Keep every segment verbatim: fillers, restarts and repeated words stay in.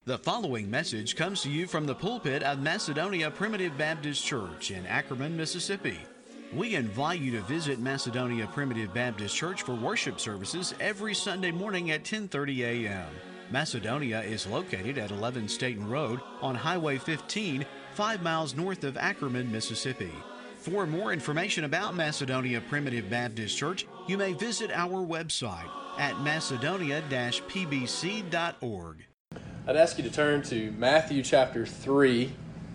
The following message comes to you from the pulpit of Macedonia Primitive Baptist Church in Ackerman, Mississippi. We invite you to visit Macedonia Primitive Baptist Church for worship services every Sunday morning at ten thirty a m Macedonia is located at eleven Staten Road on Highway fifteen, five miles north of Ackerman, Mississippi. For more information about Macedonia Primitive Baptist Church, you may visit our website at macedonia dash p b c dot org. I'd ask you to turn to Matthew chapter three,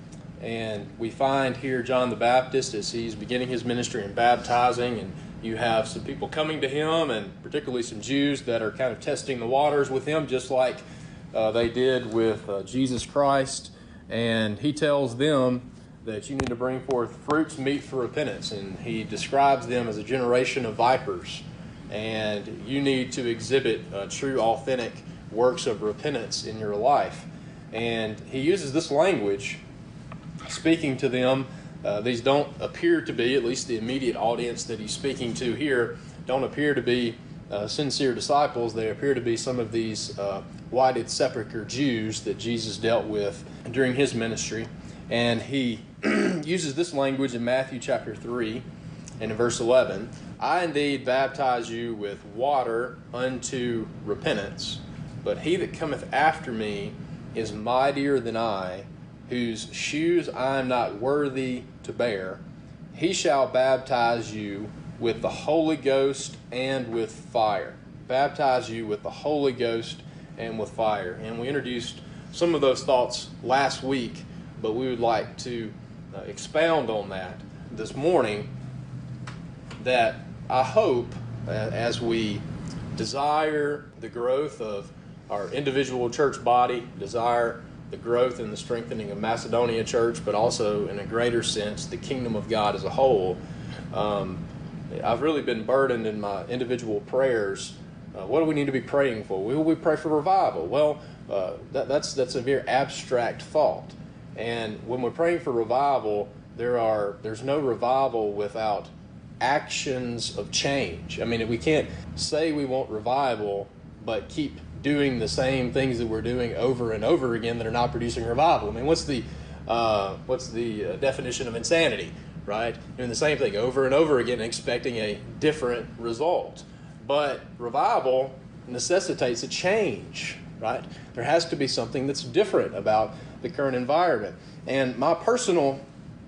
and we find here John the Baptist as he's beginning his ministry and baptizing, and you have some people coming to him, and particularly some Jews that are kind of testing the waters with him, just like uh, they did with uh, Jesus Christ, and he tells them that you need to bring forth fruits meet for repentance, and he describes them as a generation of vipers, and you need to exhibit uh, true, authentic works of repentance in your life. And he uses this language speaking to them. Uh, these don't appear to be, at least the immediate audience that he's speaking to here, don't appear to be uh, sincere disciples. They appear to be some of these uh, whited sepulchre Jews that Jesus dealt with during his ministry. And he uses this language in Matthew chapter three and in verse eleven. I indeed baptize you with water unto repentance, but he that cometh after me is mightier than I, whose shoes I am not worthy to bear. He shall baptize you with the Holy Ghost and with fire. Baptize you with the Holy Ghost and with fire. And we introduced some of those thoughts last week, but we would like to uh, expound on that this morning, that I hope uh, as we desire the growth of our individual church body, desire the growth and the strengthening of Macedonia Church, but also in a greater sense, the kingdom of God as a whole. Um, I've really been burdened in my individual prayers. Uh, what do we need to be praying for? Will we pray for revival? Well, uh, that, that's that's a very abstract thought. And when we're praying for revival, there are there's no revival without actions of change. I mean, we can't say we want revival, but keep doing the same things that we're doing over and over again that are not producing revival. I mean, what's the uh, what's the uh, definition of insanity, right? Doing the same thing over and over again and expecting a different result. But revival necessitates a change, right? There has to be something that's different about the current environment. And my personal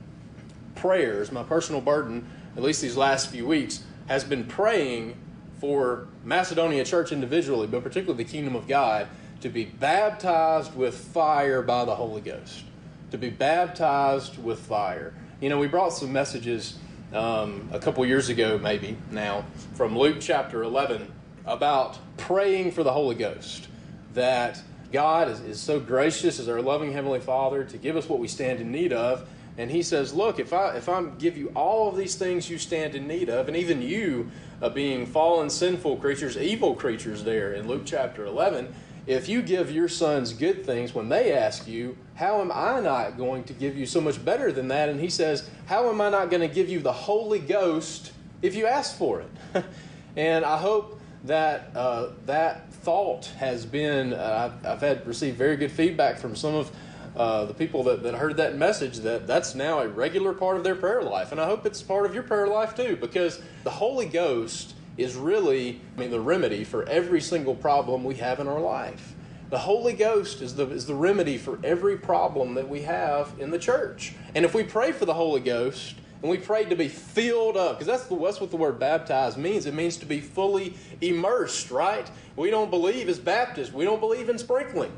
prayers, my personal burden, at least these last few weeks, has been praying for Macedonia Church individually, but particularly the kingdom of God, to be baptized with fire by the Holy Ghost. To be baptized with fire. You know, we brought some messages um, a couple years ago, maybe now, from Luke chapter eleven about praying for the Holy Ghost. That God is, is so gracious as our loving Heavenly Father to give us what we stand in need of. And he says, look, if I if I give you all of these things you stand in need of, and even you uh, being fallen, sinful creatures, evil creatures there in Luke chapter eleven, if you give your sons good things when they ask you, how am I not going to give you so much better than that? And he says, how am I not going to give you the Holy Ghost if you ask for it? And I hope that uh, that thought has been, uh, I've, I've had received very good feedback from some of Uh, the people that, that heard that message, that that's now a regular part of their prayer life. And I hope it's part of your prayer life too, because the Holy Ghost is really, I mean, the remedy for every single problem we have in our life. The Holy Ghost is the is the remedy for every problem that we have in the church. And if we pray for the Holy Ghost, and we pray to be filled up, because that's, the, that's what the word baptized means. It means to be fully immersed, right? We don't believe as Baptists, we don't believe in sprinkling.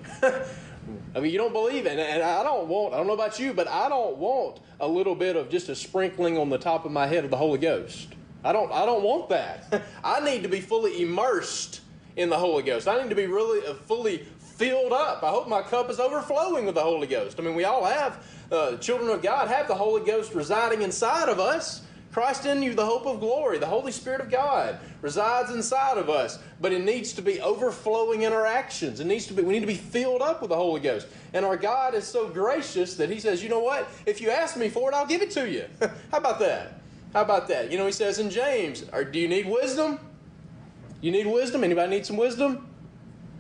I mean, you don't believe it, and I don't want, I don't know about you, but I don't want a little bit of just a sprinkling on the top of my head of the Holy Ghost. I don't, I don't want that. I need to be fully immersed in the Holy Ghost. I need to be really uh, fully filled up. I hope my cup is overflowing with the Holy Ghost. I mean, we all have, uh, children of God have the Holy Ghost residing inside of us. Christ in you, the hope of glory, the Holy Spirit of God resides inside of us, but it needs to be overflowing in our actions. It needs to be, we need to be filled up with the Holy Ghost. And our God is so gracious that he says, you know what? If you ask me for it, I'll give it to you. How about that? How about that? You know, he says in James, or, do you need wisdom? You need wisdom? Anybody need some wisdom?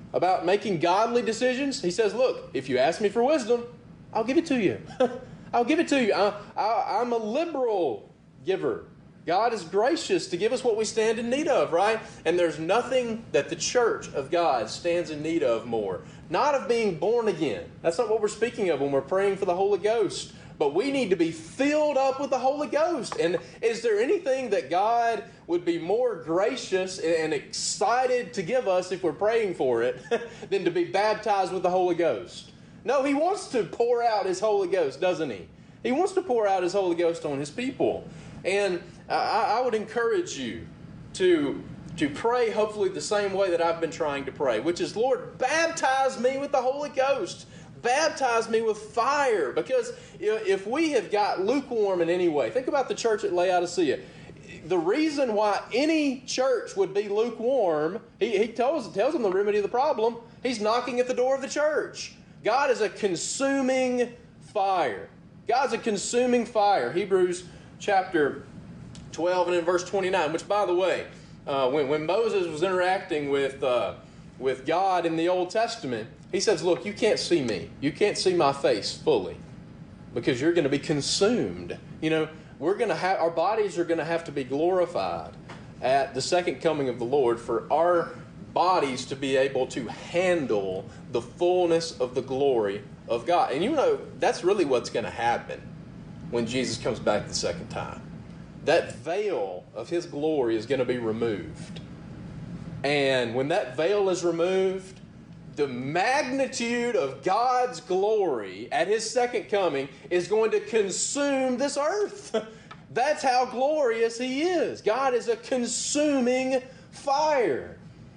about making godly decisions, he says, look, if you ask me for wisdom, I'll give it to you. I'll give it to you. I, I, I'm a liberal giver. God is gracious to give us what we stand in need of, right? And there's nothing that the church of God stands in need of more. Not of being born again. That's not what we're speaking of when we're praying for the Holy Ghost. But we need to be filled up with the Holy Ghost. And is there anything that God would be more gracious and excited to give us if we're praying for it than to be baptized with the Holy Ghost? No, He wants to pour out His Holy Ghost, doesn't He? He wants to pour out His Holy Ghost on His people. And I, I would encourage you to, to pray hopefully the same way that I've been trying to pray, which is, Lord, baptize me with the Holy Ghost. Baptize me with fire. Because if we have got lukewarm in any way, think about the church at Laodicea. The reason why any church would be lukewarm, he, he tells, tells them the remedy of the problem. He's knocking at the door of the church. God is a consuming fire. God's a consuming fire. Hebrews chapter twelve and in verse twenty-nine, which, by the way, uh, when, when Moses was interacting with, uh, with God in the Old Testament, he says, look, you can't see me. You can't see my face fully because you're going to be consumed. You know, we're going to have, our bodies are going to have to be glorified at the second coming of the Lord for our bodies to be able to handle the fullness of the glory of God. And you know, that's really what's going to happen when Jesus comes back the second time. That veil of His glory is going to be removed. And when that veil is removed, the magnitude of God's glory at His second coming is going to consume this earth. That's how glorious He is. God is a consuming fire.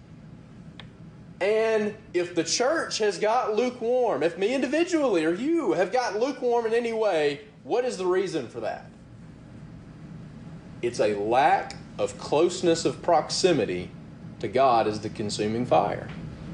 And if the church has got lukewarm, if me individually or you have got lukewarm in any way, what is the reason for that? It's a lack of closeness of proximity to God as the consuming fire.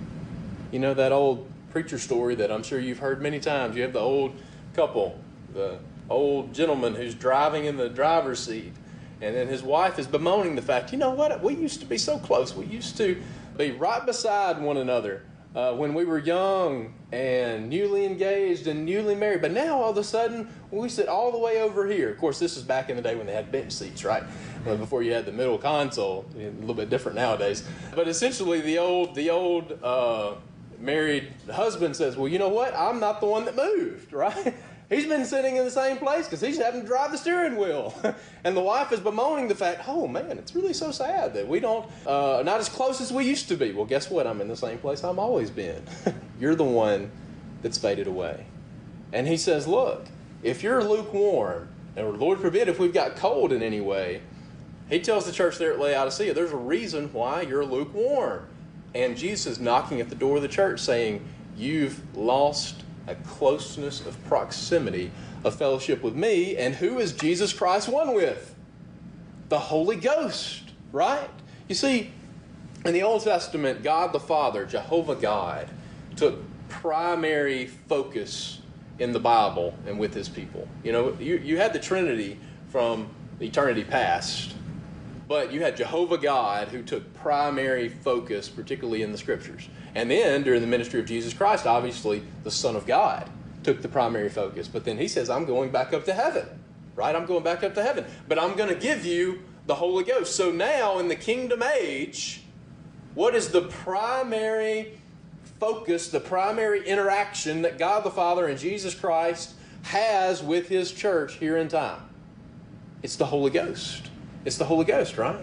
You know that old preacher story that I'm sure you've heard many times. You have the old couple, the old gentleman who's driving in the driver's seat, and then his wife is bemoaning the fact, you know what, we used to be so close. We used to be right beside one another uh, when we were young and newly engaged and newly married. But now all of a sudden we sit all the way over here. Of course, this is back in the day when they had bench seats, right? Well, before you had the middle console. A little bit different nowadays. But essentially the old, the old uh, married husband says, well, you know what? I'm not the one that moved, right? He's been sitting in the same place because he's having to drive the steering wheel. And the wife is bemoaning the fact, oh man, it's really so sad that we don't, uh, not as close as we used to be. Well, guess what? I'm in the same place I've always been. You're the one that's faded away. And he says, look, if you're lukewarm, and Lord forbid if we've got cold in any way, he tells the church there at Laodicea, there's a reason why you're lukewarm. And Jesus is knocking at the door of the church saying, you've lost a closeness of proximity, of fellowship with me. And who is Jesus Christ one with? The Holy Ghost, right? You see, in the Old Testament, God the Father, Jehovah God, took primary focus in the Bible and with His people. You know, you, you had the Trinity from eternity past, but you had Jehovah God who took primary focus, particularly in the Scriptures. And then, during the ministry of Jesus Christ, obviously, the Son of God took the primary focus. But then He says, I'm going back up to heaven, right? I'm going back up to heaven. But I'm going to give you the Holy Ghost. So now, in the kingdom age, what is the primary focus, the primary interaction that God the Father and Jesus Christ has with His church here in time? It's the Holy Ghost. It's the Holy Ghost, right?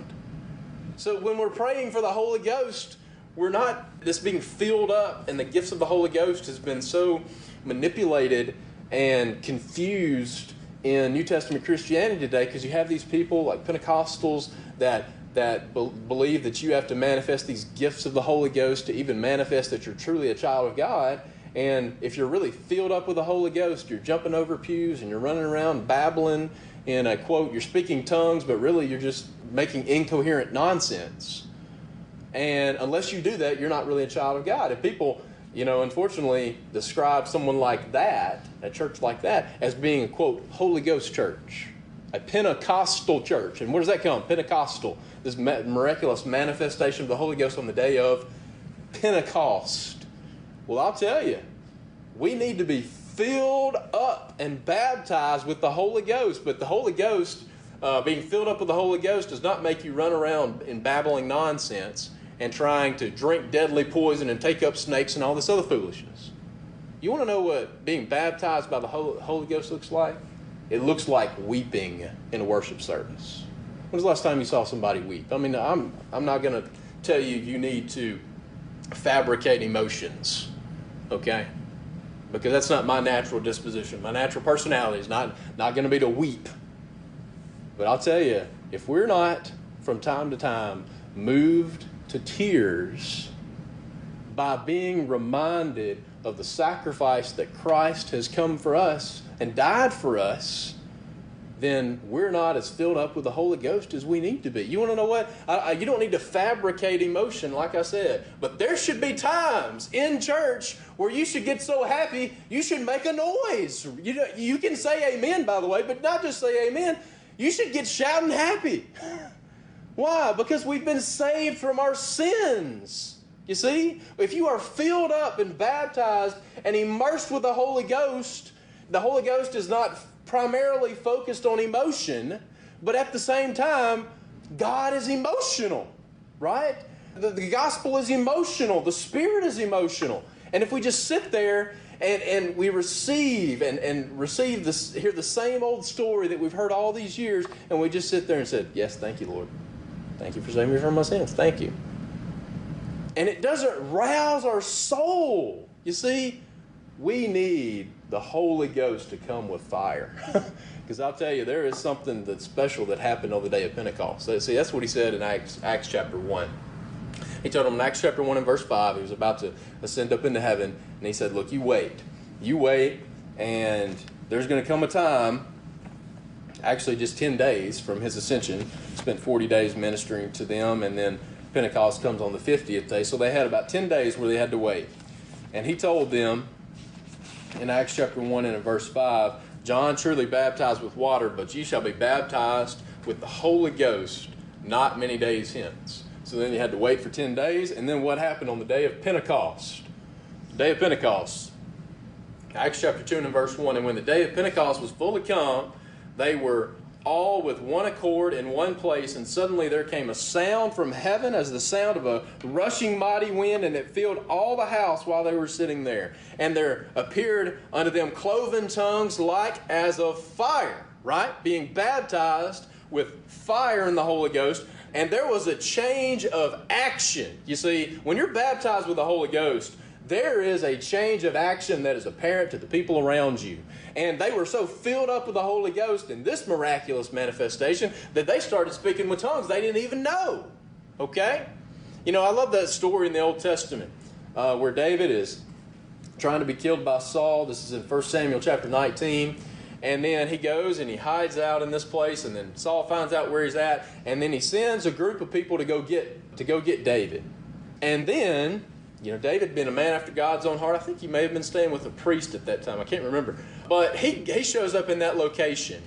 So when we're praying for the Holy Ghost, we're not this being filled up, and the gifts of the Holy Ghost has been so manipulated and confused in New Testament Christianity today, because you have these people like Pentecostals that that be- believe that you have to manifest these gifts of the Holy Ghost to even manifest that you're truly a child of God. And if you're really filled up with the Holy Ghost, you're jumping over pews and you're running around babbling in a quote, you're speaking tongues, but really you're just making incoherent nonsense. And unless you do that, you're not really a child of God. If people, you know, unfortunately describe someone like that, a church like that, as being a quote, Holy Ghost church, a Pentecostal church. And where does that come? Pentecostal, this miraculous manifestation of the Holy Ghost on the day of Pentecost. Well, I'll tell you, we need to be filled up and baptized with the Holy Ghost. But the Holy Ghost, uh, being filled up with the Holy Ghost, does not make you run around in babbling nonsense and trying to drink deadly poison and take up snakes and all this other foolishness. You want to know what being baptized by the Holy Ghost looks like? It looks like weeping in a worship service. When's the last time you saw somebody weep? I mean, I'm I'm not going to tell you you need to fabricate emotions, okay? Because that's not my natural disposition. My natural personality is not, not going to be to weep. But I'll tell you, if we're not, from time to time, moved to tears by being reminded of the sacrifice that Christ has come for us and died for us, then we're not as filled up with the Holy Ghost as we need to be. You want to know what? I, I, you don't need to fabricate emotion, like I said. But there should be times in church where you should get so happy, you should make a noise. You know, you can say amen, by the way, but not just say amen. You should get shouting happy. Why? Because we've been saved from our sins. You see? If you are filled up and baptized and immersed with the Holy Ghost, the Holy Ghost is not primarily focused on emotion, but at the same time, God is emotional, right? The, the gospel is emotional. The Spirit is emotional. And if we just sit there and, and we receive and, and receive this, hear the same old story that we've heard all these years, and we just sit there and said, yes, thank you, Lord. Thank you for saving me from my sins. Thank you. And it doesn't rouse our soul. You see, we need the Holy Ghost to come with fire. Because I'll tell you, there is something that's special that happened on the day of Pentecost. See, that's what he said in Acts, Acts chapter one. He told them in Acts chapter one and verse five, he was about to ascend up into heaven, and he said, look, you wait. You wait, and there's going to come a time, actually just ten days from his ascension, spent forty days ministering to them, and then Pentecost comes on the fiftieth day. So they had about ten days where they had to wait. And he told them, in Acts chapter one and in verse five, John truly baptized with water, but ye shall be baptized with the Holy Ghost not many days hence. So then you had to wait for ten days, and then what happened on the day of Pentecost? The day of Pentecost. Acts chapter two and in verse one, and when the day of Pentecost was fully come, they were all with one accord in one place, and suddenly there came a sound from heaven as the sound of a rushing mighty wind, and it filled all the house while they were sitting there. And there appeared unto them cloven tongues like as of fire, right? Being baptized with fire in the Holy Ghost. And there was a change of action. You see, when you're baptized with the Holy Ghost, there is a change of action that is apparent to the people around you. And they were so filled up with the Holy Ghost in this miraculous manifestation that they started speaking with tongues they didn't even know. Okay? You know, I love that story in the Old Testament uh, where David is trying to be killed by Saul. This is in First Samuel chapter nineteen. And then he goes and he hides out in this place, and then Saul finds out where he's at, and then he sends a group of people to go get to go get David. And then, you know, David being a man after God's own heart, I think he may have been staying with a priest at that time. I can't remember. But he, he shows up in that location.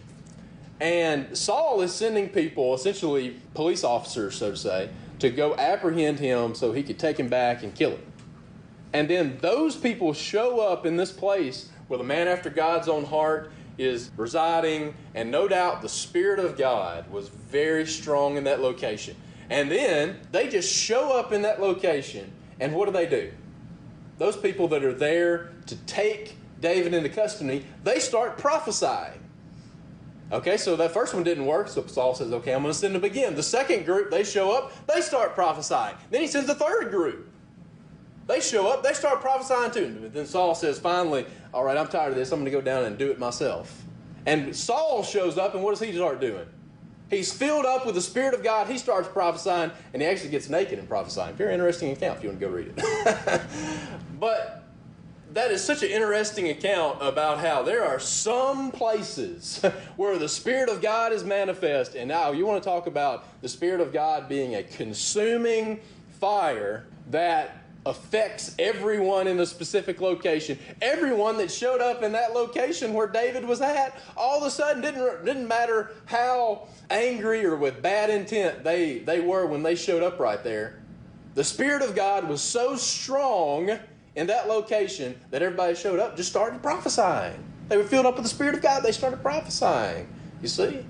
And Saul is sending people, essentially police officers, so to say, to go apprehend him so he could take him back and kill him. And then those people show up in this place where the man after God's own heart is residing, and no doubt the Spirit of God was very strong in that location. And then they just show up in that location, and what do they do? Those people that are there to take David into custody, they start prophesying. Okay, so that first one didn't work, so Saul says, okay, I'm going to send them again. The second group, they show up, they start prophesying. Then he sends the third group. They show up, they start prophesying too. But then Saul says, finally, all right, I'm tired of this. I'm going to go down and do it myself. And Saul shows up, and what does he start doing? He's filled up with the Spirit of God. He starts prophesying, and he actually gets naked and prophesying. Very interesting account if you want to go read it. But that is such an interesting account about how there are some places where the Spirit of God is manifest. And now you want to talk about the Spirit of God being a consuming fire that affects everyone in a specific location. Everyone that showed up in that location where David was at, all of a sudden didn't didn't matter how angry or with bad intent they, they were when they showed up right there. The The Spirit of God was so strong in that location that everybody showed up just started prophesying. They were filled up with the Spirit of God. They started prophesying. You see?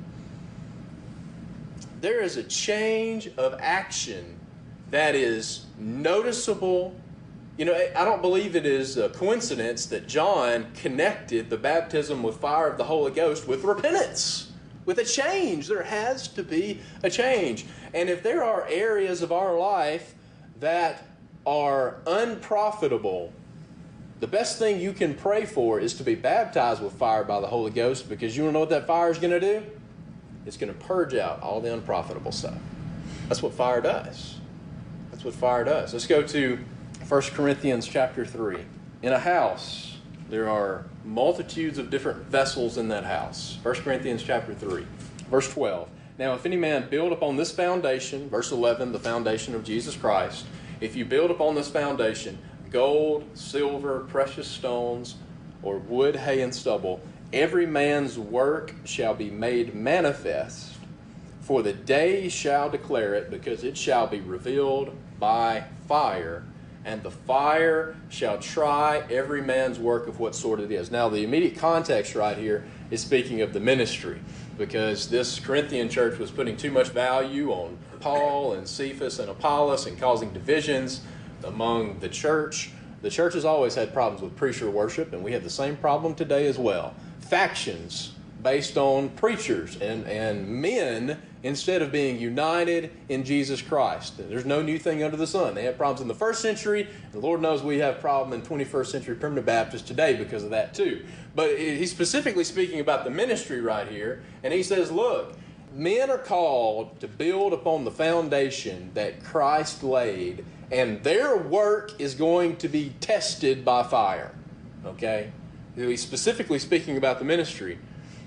There is a change of action that is noticeable. You know, I don't believe it is a coincidence that John connected the baptism with fire of the Holy Ghost with repentance, with a change. There has to be a change. And if there are areas of our life that are unprofitable, the best thing you can pray for is to be baptized with fire by the Holy Ghost, because you want to know what that fire is going to do? It's going to purge out all the unprofitable stuff. That's what fire does. That's what fire does. Let's go to First Corinthians chapter three. In a house, there are multitudes of different vessels in that house. First Corinthians chapter three, verse twelve. Now, if any man build upon this foundation, verse eleven, the foundation of Jesus Christ, if you build upon this foundation gold, silver, precious stones, or wood, hay, and stubble, every man's work shall be made manifest, for the day shall declare it, because it shall be revealed by fire, and the fire shall try every man's work of what sort it is. Now, the immediate context right here is speaking of the ministry, because this Corinthian church was putting too much value on Paul and Cephas and Apollos and causing divisions among the church. The church has always had problems with preacher worship, and we have the same problem today as well. Factions based on preachers and, and men instead of being united in Jesus Christ. There's no new thing under the sun. They had problems in the first century, and Lord knows we have problem in twenty-first century primitive Baptists today because of that too. But he's specifically speaking about the ministry right here, and he says, look, men are called to build upon the foundation that Christ laid, and their work is going to be tested by fire. Okay? He's specifically speaking about the ministry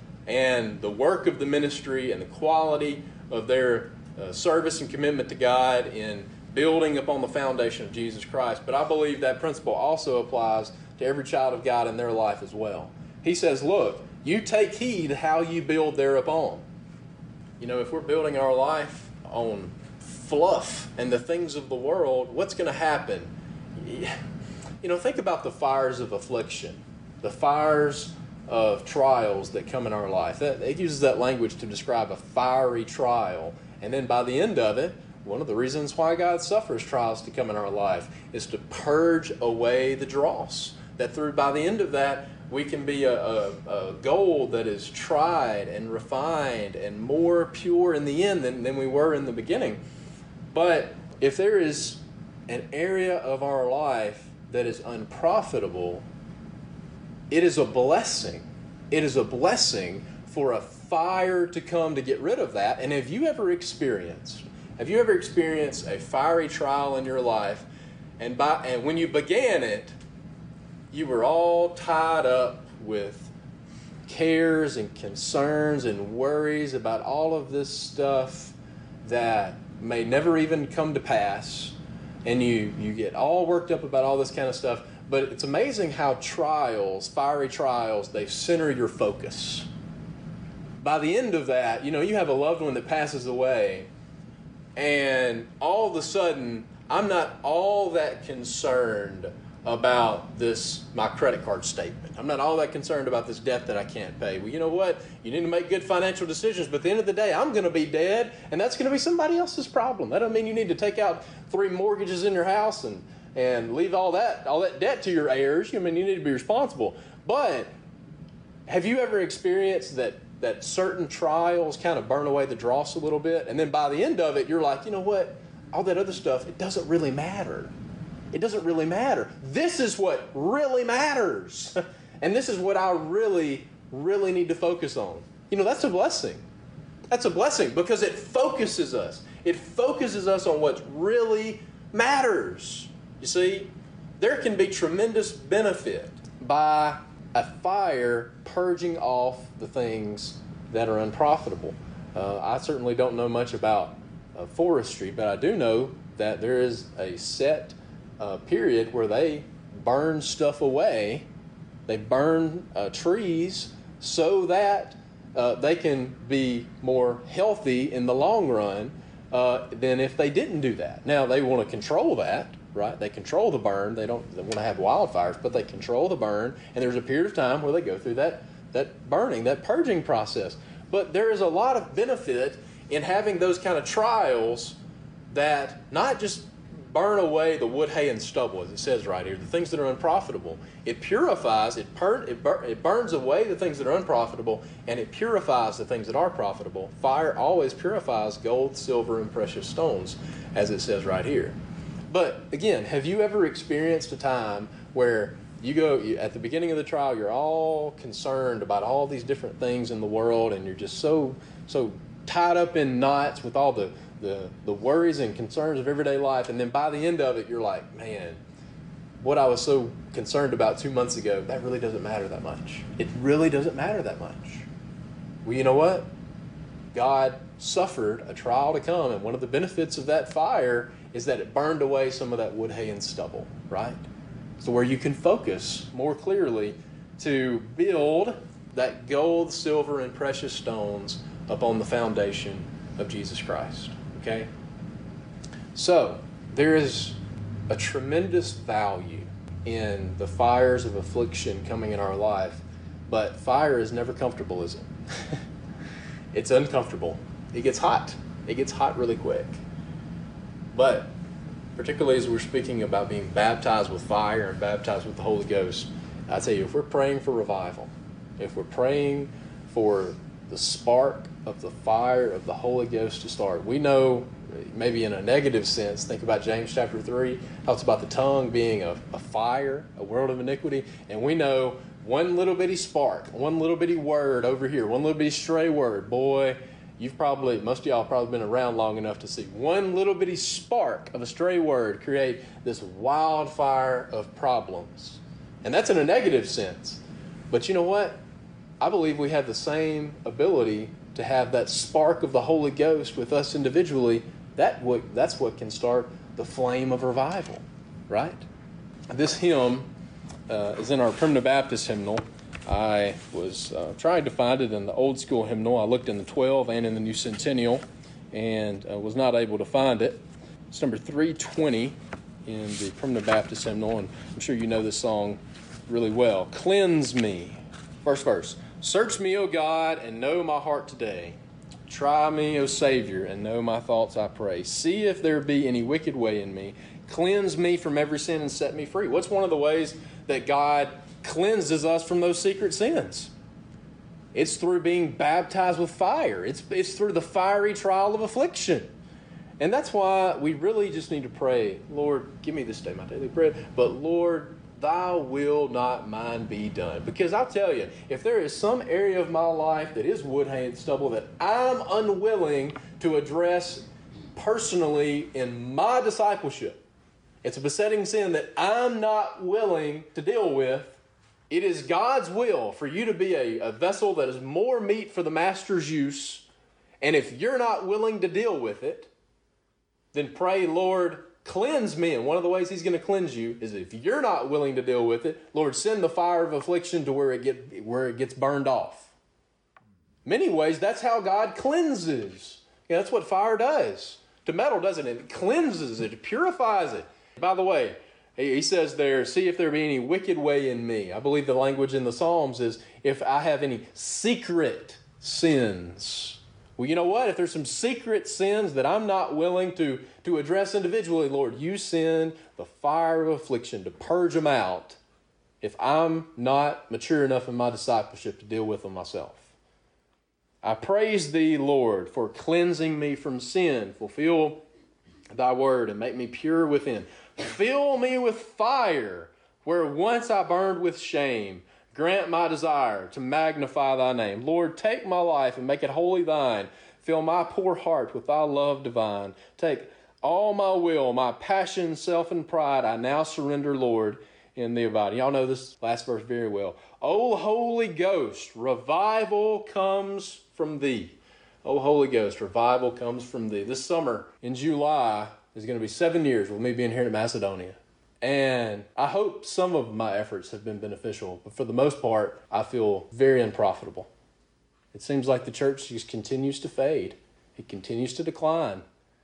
and the work of the ministry and the quality of their uh, service and commitment to God in building upon the foundation of Jesus Christ. But I believe that principle also applies to every child of God in their life as well. He says, look, you take heed how you build thereupon. You know, if we're building our life on fluff and the things of the world, what's going to happen? You know, think about the fires of affliction, the fires of trials that come in our life. That, it uses that language to describe a fiery trial. And then by the end of it, one of the reasons why God suffers trials to come in our life is to purge away the dross. That through, by the end of that, we can be a, a, a gold that is tried and refined and more pure in the end than, than we were in the beginning. But if there is an area of our life that is unprofitable, it is a blessing. It is a blessing for a fire to come to get rid of that. And have you ever experienced, have you ever experienced a fiery trial in your life, and by and when you began it, you were all tied up with cares and concerns and worries about all of this stuff that may never even come to pass, and you, you get all worked up about all this kind of stuff. But it's amazing how trials, fiery trials, they center your focus. By the end of that, you know, you have a loved one that passes away, and all of a sudden, I'm not all that concerned about this, my credit card statement. I'm not all that concerned about this debt that I can't pay. Well, you know what? You need to make good financial decisions, but at the end of the day, I'm going to be dead, and that's going to be somebody else's problem. That doesn't mean you need to take out three mortgages in your house and, and leave all that, all that debt to your heirs. I mean, you need to be responsible. But have you ever experienced that, that certain trials kind of burn away the dross a little bit, and then by the end of it, you're like, you know what? All that other stuff, it doesn't really matter. It doesn't really matter. This is what really matters. And this is what I really, really need to focus on. You know, that's a blessing. That's a blessing because it focuses us. It focuses us on what really matters. You see, there can be tremendous benefit by a fire purging off the things that are unprofitable. Uh, I certainly don't know much about uh, forestry, but I do know that there is a set Uh, period where they burn stuff away. They burn uh, trees so that uh, they can be more healthy in the long run. uh, than if they didn't do that. Now, they want to control that, right? They control the burn. They don't they want to have wildfires, but they control the burn, and there's a period of time where they go through that, that burning, that purging process. But there is a lot of benefit in having those kind of trials that not just burn away the wood, hay, and stubble, as it says right here, the things that are unprofitable. It purifies, it, pur- it, bur- it burns away the things that are unprofitable, and it purifies the things that are profitable. Fire always purifies gold, silver, and precious stones, as it says right here. But again, have you ever experienced a time where you go, you, at the beginning of the trial, you're all concerned about all these different things in the world, and you're just so, so tied up in knots with all the The, the worries and concerns of everyday life, and then by the end of it, you're like, man, what I was so concerned about two months ago, that really doesn't matter that much. It really doesn't matter that much. Well, you know what? God suffered a trial to come, and one of the benefits of that fire is that it burned away some of that wood, hay, and stubble, right? So where you can focus more clearly to build that gold, silver, and precious stones upon the foundation of Jesus Christ. Okay? So, there is a tremendous value in the fires of affliction coming in our life, but fire is never comfortable, is it? It's uncomfortable. It gets hot. It gets hot really quick. But, particularly as we're speaking about being baptized with fire and baptized with the Holy Ghost, I tell you, if we're praying for revival, if we're praying for the spark of the fire of the Holy Ghost to start. We know, maybe in a negative sense, think about James chapter three, talks about the tongue being a, a fire, a world of iniquity, and we know one little bitty spark, one little bitty word over here, one little bitty stray word, boy, you've probably, most of y'all have probably been around long enough to see one little bitty spark of a stray word create this wildfire of problems. And that's in a negative sense. But you know what? I believe we have the same ability to have that spark of the Holy Ghost with us individually. That what, that's what can start the flame of revival, right? This hymn uh, is in our Primitive Baptist hymnal. I was uh, trying to find it in the old school hymnal. I looked in the twelve and in the New Centennial and uh, was not able to find it. It's number three twenty in the Primitive Baptist hymnal, and I'm sure you know this song really well. Cleanse me. First verse. Search me, O God, and know my heart today. Try me, O Savior, and know my thoughts, I pray. See if there be any wicked way in me. Cleanse me from every sin and set me free. What's one of the ways that God cleanses us from those secret sins? It's through being baptized with fire. It's, it's through the fiery trial of affliction. And that's why we really just need to pray, Lord, give me this day my daily bread. But Lord, thy will, not mine, be done. Because I'll tell you, if there is some area of my life that is wood, hay, and stubble that I'm unwilling to address personally in my discipleship, it's a besetting sin that I'm not willing to deal with. It is God's will for you to be a, a vessel that is more meat for the master's use. And if you're not willing to deal with it, then pray, Lord, cleanse me. And one of the ways he's going to cleanse you is if you're not willing to deal with it, Lord, send the fire of affliction to where it get where it gets burned off. Many ways, that's how God cleanses. Yeah, that's what fire does to metal, doesn't it? It cleanses it, it purifies it. By the way, he says there, see if there be any wicked way in me. I believe the language in the Psalms is if I have any secret sins. Well, you know what? If there's some secret sins that I'm not willing to, to address individually, Lord, you send the fire of affliction to purge them out if I'm not mature enough in my discipleship to deal with them myself. I praise thee, Lord, for cleansing me from sin. Fulfill thy word and make me pure within. Fill me with fire where once I burned with shame. Grant my desire to magnify thy name. Lord, take my life and make it wholly thine. Fill my poor heart with thy love divine. Take all my will, my passion, self, and pride, I now surrender, Lord, in thee abide. Y'all know this last verse very well. O Holy Ghost, revival comes from thee. O Holy Ghost, revival comes from thee. This summer in July is going to be seven years with me being here in Macedonia. And I hope some of my efforts have been beneficial, but for the most part, I feel very unprofitable. It seems like the church just continues to fade. It continues to decline.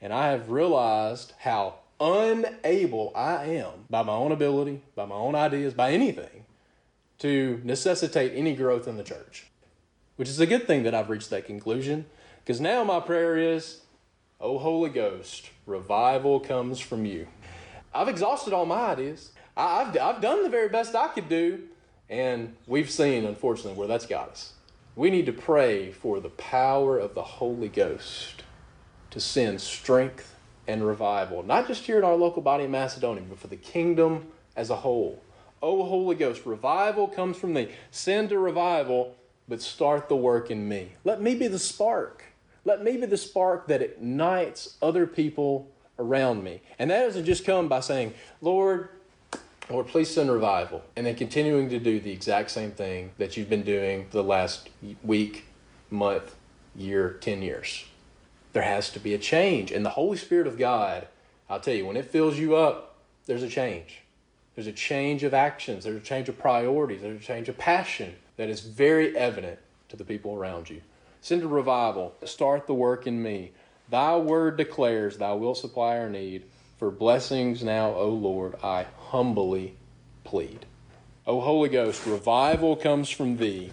And I have realized how unable I am, by my own ability, by my own ideas, by anything, to necessitate any growth in the church. Which is a good thing that I've reached that conclusion, because now my prayer is, oh Holy Ghost, revival comes from you. I've exhausted all my ideas. I've, I've done the very best I could do, and we've seen, unfortunately, where that's got us. We need to pray for the power of the Holy Ghost to send strength and revival, not just here in our local body in Macedonia, but for the kingdom as a whole. Oh, Holy Ghost, revival comes from thee. Send a revival, but start the work in me. Let me be the spark. Let me be the spark that ignites other people around me. And that doesn't just come by saying, Lord, Lord, please send revival, and then continuing to do the exact same thing that you've been doing the last week, month, year, ten years. There has to be a change. And the Holy Spirit of God, I'll tell you, when it fills you up, there's a change. There's a change of actions. There's a change of priorities. There's a change of passion that is very evident to the people around you. Send a revival. Start the work in me. Thy word declares, thou wilt supply our need. For blessings now, O Lord, I humbly plead. O Holy Ghost, revival comes from thee.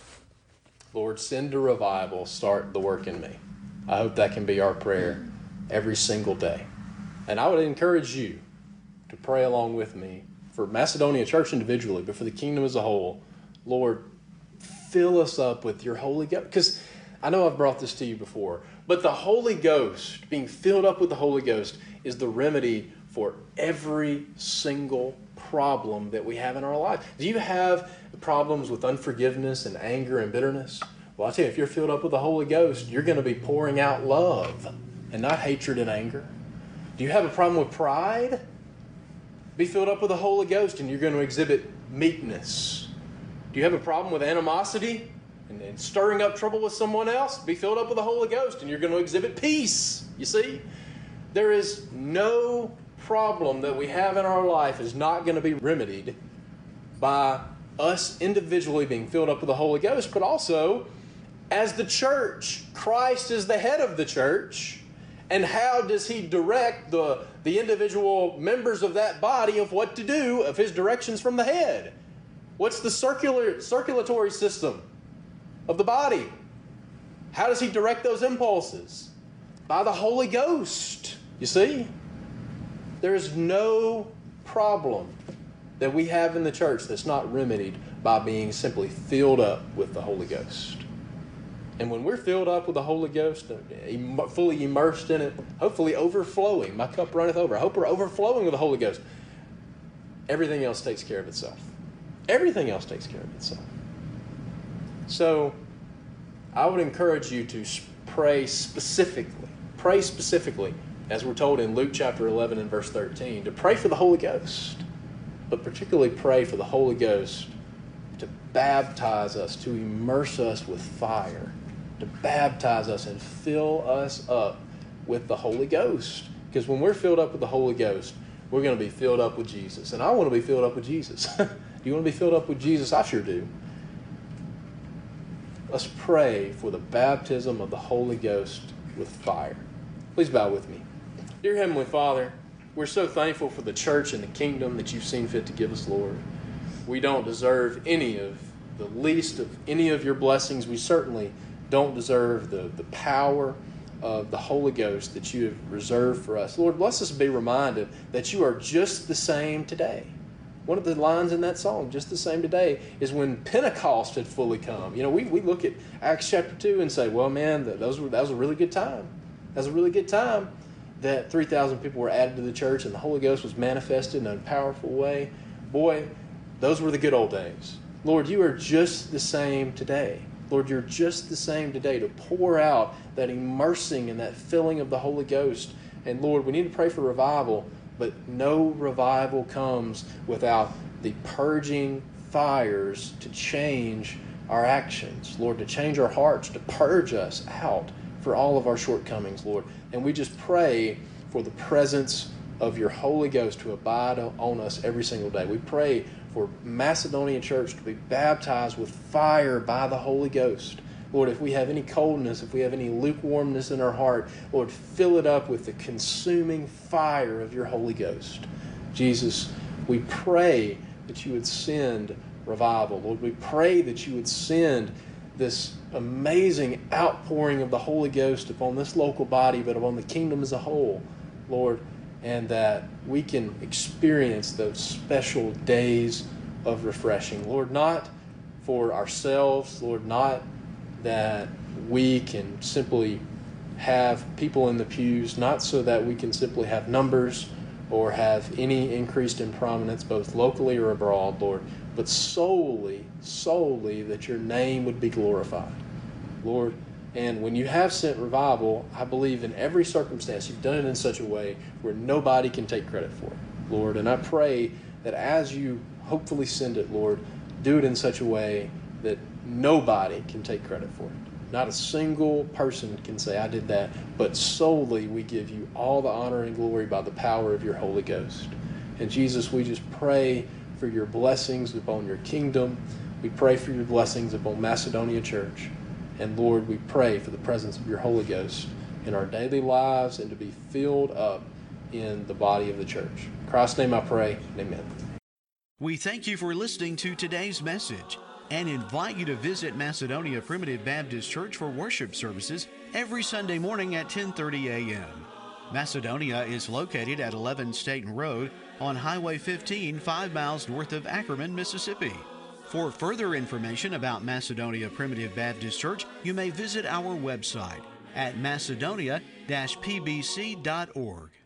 Lord, send a revival. Start the work in me. I hope that can be our prayer every single day. And I would encourage you to pray along with me for Macedonia Church individually, but for the kingdom as a whole. Lord, fill us up with your Holy Ghost. Because I know I've brought this to you before, but the Holy Ghost, being filled up with the Holy Ghost, is the remedy for every single problem that we have in our life. Do you have problems with unforgiveness and anger and bitterness? Well, I'll tell you, if you're filled up with the Holy Ghost, you're going to be pouring out love and not hatred and anger. Do you have a problem with pride? Be filled up with the Holy Ghost and you're going to exhibit meekness. Do you have a problem with animosity and, and stirring up trouble with someone else? Be filled up with the Holy Ghost and you're going to exhibit peace. You see? There is no problem that we have in our life is not going to be remedied by us individually being filled up with the Holy Ghost, but also as the church. Christ is the head of the church. And how does he direct the, the individual members of that body of what to do, of his directions from the head? What's the circular circulatory system of the body? How does he direct those impulses? By the Holy Ghost. You see? There is no problem that we have in the church that's not remedied by being simply filled up with the Holy Ghost. And when we're filled up with the Holy Ghost, fully immersed in it, hopefully overflowing, my cup runneth over. I hope we're overflowing with the Holy Ghost. Everything else takes care of itself. Everything else takes care of itself. So, I would encourage you to pray specifically. Pray specifically, as we're told in Luke chapter eleven and verse thirteen, to pray for the Holy Ghost. But particularly pray for the Holy Ghost to baptize us, to immerse us with fire, to baptize us and fill us up with the Holy Ghost. Because when we're filled up with the Holy Ghost, we're going to be filled up with Jesus. And I want to be filled up with Jesus. Do you want to be filled up with Jesus? I sure do. Let's pray for the baptism of the Holy Ghost with fire. Please bow with me. Dear Heavenly Father, we're so thankful for the church and the kingdom that you've seen fit to give us, Lord. We don't deserve any of the least of any of your blessings. We certainly don't deserve the, the power of the Holy Ghost that you have reserved for us. Lord, bless us to be reminded that you are just the same today. One of the lines in that song, just the same today, is when Pentecost had fully come. You know, we, we look at Acts chapter two and say, well, man, that, those were, that was a really good time. That was a really good time that three thousand people were added to the church and the Holy Ghost was manifested in a powerful way. Boy, those were the good old days. Lord, you are just the same today. Lord, you're just the same today to pour out that immersing and that filling of the Holy Ghost. And Lord, we need to pray for revival, but no revival comes without the purging fires to change our actions. Lord, to change our hearts, to purge us out for all of our shortcomings, Lord. And we just pray for the presence of your Holy Ghost to abide on us every single day. We pray for Macedonia Church to be baptized with fire by the Holy Ghost. Lord, if we have any coldness, if we have any lukewarmness in our heart, Lord, fill it up with the consuming fire of your Holy Ghost. Jesus, we pray that you would send revival. Lord, we pray that you would send this amazing outpouring of the Holy Ghost upon this local body, but upon the kingdom as a whole, Lord, and that we can experience those special days of refreshing. Lord, not for ourselves, Lord, not that we can simply have people in the pews, not so that we can simply have numbers or have any increased in prominence, both locally or abroad, Lord, but solely, solely that your name would be glorified, Lord. And when you have sent revival, I believe in every circumstance you've done it in such a way where nobody can take credit for it, Lord. And I pray that as you hopefully send it, Lord, do it in such a way that nobody can take credit for it. Not a single person can say, I did that, but solely we give you all the honor and glory by the power of your Holy Ghost. And Jesus, we just pray for your blessings upon your kingdom. We pray for your blessings upon Macedonia Church. And Lord, we pray for the presence of your Holy Ghost in our daily lives and to be filled up in the body of the church. In Christ's name I pray, amen. We thank you for listening to today's message and invite you to visit Macedonia Primitive Baptist Church for worship services every Sunday morning at ten thirty a.m. Macedonia is located at eleven Staten Road on Highway fifteen, five miles north of Ackerman, Mississippi. For further information about Macedonia Primitive Baptist Church, you may visit our website at macedonia dash p b c dot org.